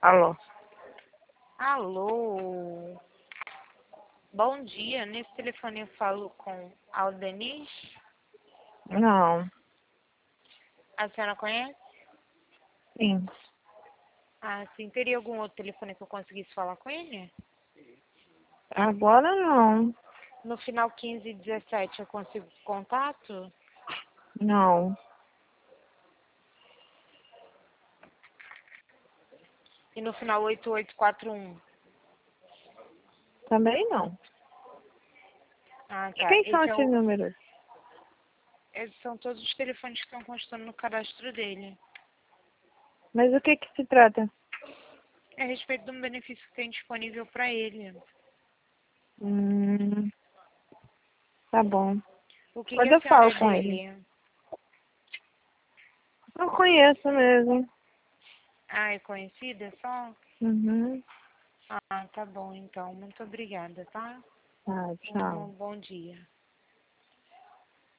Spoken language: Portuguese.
Alô? Alô? Bom dia, nesse telefone eu falo com Aldenis. Não. A senhora conhece? Sim. Ah, sim. Teria algum outro telefone que eu conseguisse falar com ele? Agora não. No final 1517 eu consigo contato? Não. E no final 8841? Também não. Ah, De tá. quem são esses números? Esses são todos os telefones que estão constando no cadastro dele. Mas o que se trata? É a respeito de um benefício que tem disponível para ele. Hum, tá bom. O que Depois a eu senhora falo é com ele. dele? Não conheço mesmo. Ah, é conhecida só? Uhum. Ah, tá bom então. Muito obrigada, tá? Tá, tchau. Bom dia.